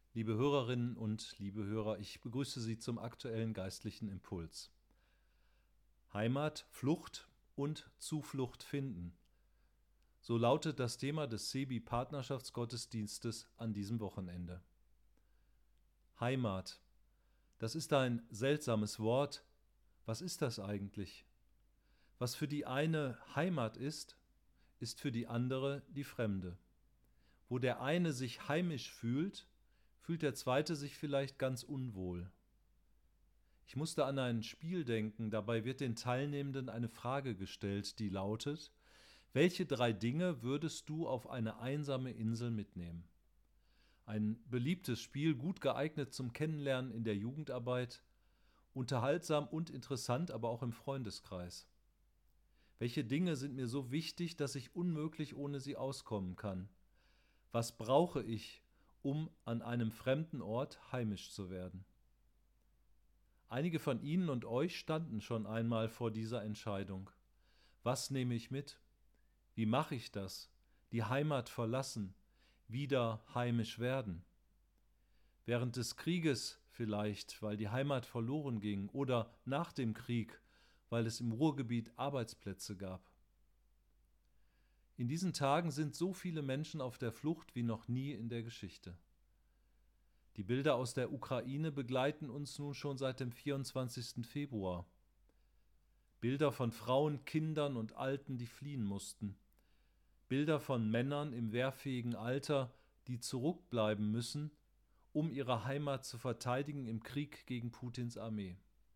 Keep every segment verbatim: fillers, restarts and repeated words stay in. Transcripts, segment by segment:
Liebe Hörerinnen und liebe Hörer, ich begrüße Sie zum aktuellen geistlichen Impuls. Heimat, Flucht und Zuflucht finden. So lautet das Thema des Sebi-Partnerschaftsgottesdienstes an diesem Wochenende. Heimat, das ist ein seltsames Wort. Was ist das eigentlich? Was für die eine Heimat ist, ist für die andere die Fremde. Wo der eine sich heimisch fühlt, fühlt der zweite sich vielleicht ganz unwohl. Ich musste an ein Spiel denken, dabei wird den Teilnehmenden eine Frage gestellt, die lautet: Welche drei Dinge würdest du auf eine einsame Insel mitnehmen? Ein beliebtes Spiel, gut geeignet zum Kennenlernen in der Jugendarbeit, unterhaltsam und interessant, aber auch im Freundeskreis. Welche Dinge sind mir so wichtig, dass ich unmöglich ohne sie auskommen kann? Was brauche ich, um an einem fremden Ort heimisch zu werden? Einige von Ihnen und euch standen schon einmal vor dieser Entscheidung. Was nehme ich mit? Wie mache ich das? Die Heimat verlassen, wieder heimisch werden. Während des Krieges vielleicht, weil die Heimat verloren ging, oder nach dem Krieg, weil es im Ruhrgebiet Arbeitsplätze gab. In diesen Tagen sind so viele Menschen auf der Flucht wie noch nie in der Geschichte. Die Bilder aus der Ukraine begleiten uns nun schon seit dem vierundzwanzigsten Februar. Bilder von Frauen, Kindern und Alten, die fliehen mussten. Bilder von Männern im wehrfähigen Alter, die zurückbleiben müssen, um ihre Heimat zu verteidigen im Krieg gegen Putins Armee.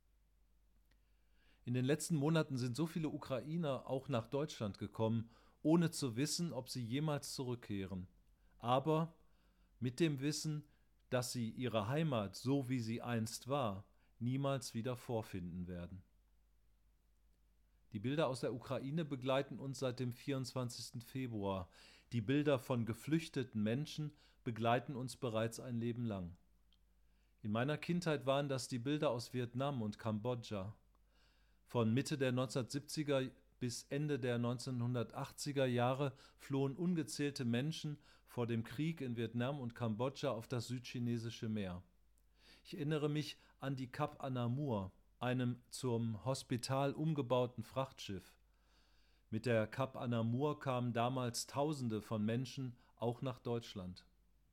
In den letzten Monaten sind so viele Ukrainer auch nach Deutschland gekommen, ohne zu wissen, ob sie jemals zurückkehren. Aber mit dem Wissen, dass sie ihre Heimat, so wie sie einst war, niemals wieder vorfinden werden. Die Bilder aus der Ukraine begleiten uns seit dem vierundzwanzigsten Februar. Die Bilder von geflüchteten Menschen begleiten uns bereits ein Leben lang. In meiner Kindheit waren das die Bilder aus Vietnam und Kambodscha. Von Mitte der neunzehnhundertsiebziger bis Ende der neunzehnhundertachtziger Jahre flohen ungezählte Menschen vor dem Krieg in Vietnam und Kambodscha auf das südchinesische Meer. Ich erinnere mich an die Cap Anamur, einem zum Hospital umgebauten Frachtschiff. Mit der Cap Anamur kamen damals Tausende von Menschen auch nach Deutschland.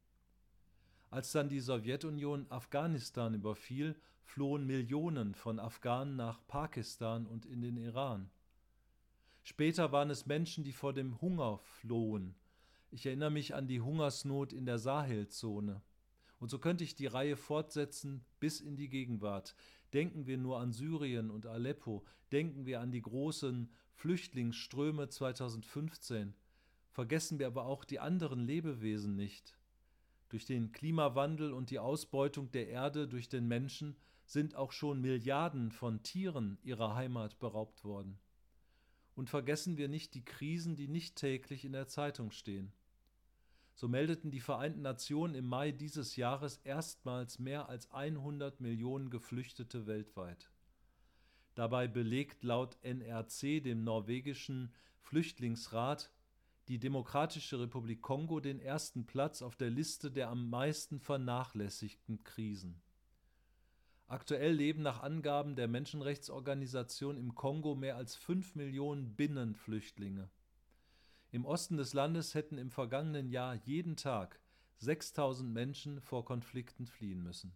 Als dann die Sowjetunion Afghanistan überfiel, flohen Millionen von Afghanen nach Pakistan und in den Iran. Später waren es Menschen, die vor dem Hunger flohen. Ich erinnere mich an die Hungersnot in der Sahelzone. Und so könnte ich die Reihe fortsetzen bis in die Gegenwart. Denken wir nur an Syrien und Aleppo, denken wir an die großen Flüchtlingsströme zweitausendfünfzehn. Vergessen wir aber auch die anderen Lebewesen nicht. Durch den Klimawandel und die Ausbeutung der Erde durch den Menschen sind auch schon Milliarden von Tieren ihrer Heimat beraubt worden. Und vergessen wir nicht die Krisen, die nicht täglich in der Zeitung stehen. So meldeten die Vereinten Nationen im Mai dieses Jahres erstmals mehr als hundert Millionen Geflüchtete weltweit. Dabei belegt laut N R C, dem norwegischen Flüchtlingsrat, die Demokratische Republik Kongo den ersten Platz auf der Liste der am meisten vernachlässigten Krisen. Aktuell leben nach Angaben der Menschenrechtsorganisation im Kongo mehr als fünf Millionen Binnenflüchtlinge. Im Osten des Landes hätten im vergangenen Jahr jeden Tag sechstausend Menschen vor Konflikten fliehen müssen.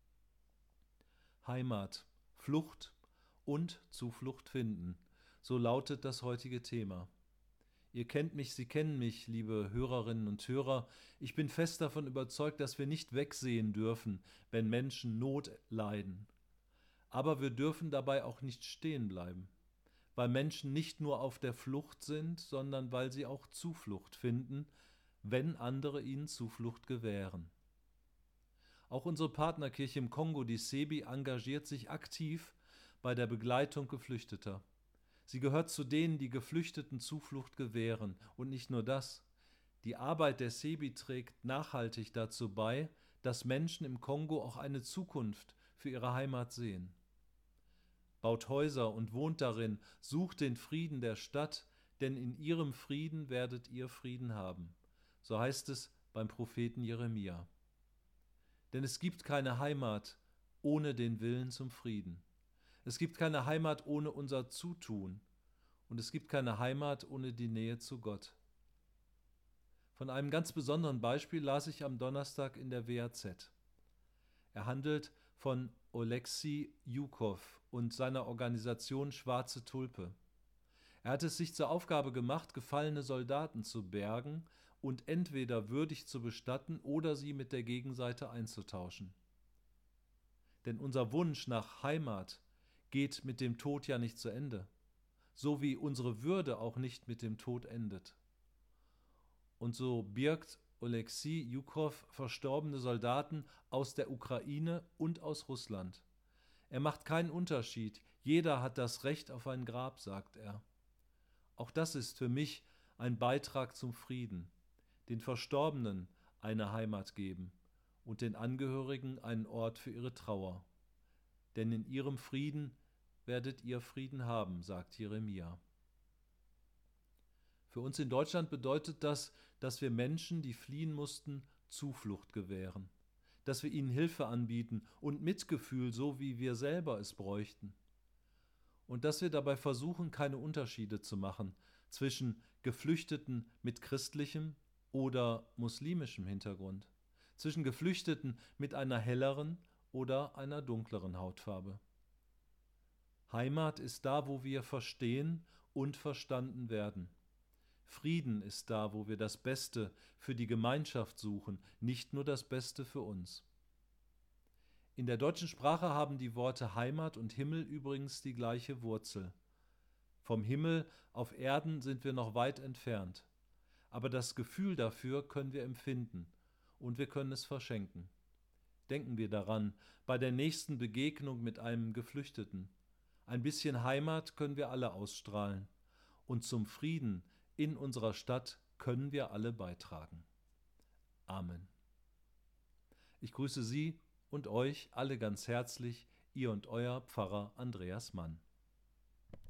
Heimat, Flucht und Zuflucht finden, so lautet das heutige Thema. Ihr kennt mich, Sie kennen mich, liebe Hörerinnen und Hörer. Ich bin fest davon überzeugt, dass wir nicht wegsehen dürfen, wenn Menschen Not leiden. Aber wir dürfen dabei auch nicht stehen bleiben, weil Menschen nicht nur auf der Flucht sind, sondern weil sie auch Zuflucht finden, wenn andere ihnen Zuflucht gewähren. Auch unsere Partnerkirche im Kongo, die Sebi, engagiert sich aktiv bei der Begleitung Geflüchteter. Sie gehört zu denen, die Geflüchteten Zuflucht gewähren. Und nicht nur das. Die Arbeit der Sebi trägt nachhaltig dazu bei, dass Menschen im Kongo auch eine Zukunft für ihre Heimat sehen. Baut Häuser und wohnt darin, sucht den Frieden der Stadt, denn in ihrem Frieden werdet ihr Frieden haben. So heißt es beim Propheten Jeremia. Denn es gibt keine Heimat ohne den Willen zum Frieden. Es gibt keine Heimat ohne unser Zutun. Und es gibt keine Heimat ohne die Nähe zu Gott. Von einem ganz besonderen Beispiel las ich am Donnerstag in der W A Z. Er handelt von Oleksij Jukow und seiner Organisation Schwarze Tulpe. Er hat es sich zur Aufgabe gemacht, gefallene Soldaten zu bergen und entweder würdig zu bestatten oder sie mit der Gegenseite einzutauschen. Denn unser Wunsch nach Heimat geht mit dem Tod ja nicht zu Ende, so wie unsere Würde auch nicht mit dem Tod endet. Und so birgt Oleksij Jukow verstorbene Soldaten aus der Ukraine und aus Russland. Er macht keinen Unterschied, jeder hat das Recht auf ein Grab, sagt er. Auch das ist für mich ein Beitrag zum Frieden, den Verstorbenen eine Heimat geben und den Angehörigen einen Ort für ihre Trauer. Denn in ihrem Frieden werdet ihr Frieden haben, sagt Jeremia. Für uns in Deutschland bedeutet das, dass wir Menschen, die fliehen mussten, Zuflucht gewähren, dass wir ihnen Hilfe anbieten und Mitgefühl, so wie wir selber es bräuchten. Und dass wir dabei versuchen, keine Unterschiede zu machen zwischen Geflüchteten mit christlichem oder muslimischem Hintergrund, zwischen Geflüchteten mit einer helleren oder einer dunkleren Hautfarbe. Heimat ist da, wo wir verstehen und verstanden werden. Frieden ist da, wo wir das Beste für die Gemeinschaft suchen, nicht nur das Beste für uns. In der deutschen Sprache haben die Worte Heimat und Himmel übrigens die gleiche Wurzel. Vom Himmel auf Erden sind wir noch weit entfernt, aber das Gefühl dafür können wir empfinden und wir können es verschenken. Denken wir daran, bei der nächsten Begegnung mit einem Geflüchteten. Ein bisschen Heimat können wir alle ausstrahlen und zum Frieden in unserer Stadt können wir alle beitragen. Amen. Ich grüße Sie und euch alle ganz herzlich, ihr und euer Pfarrer Andreas Mann.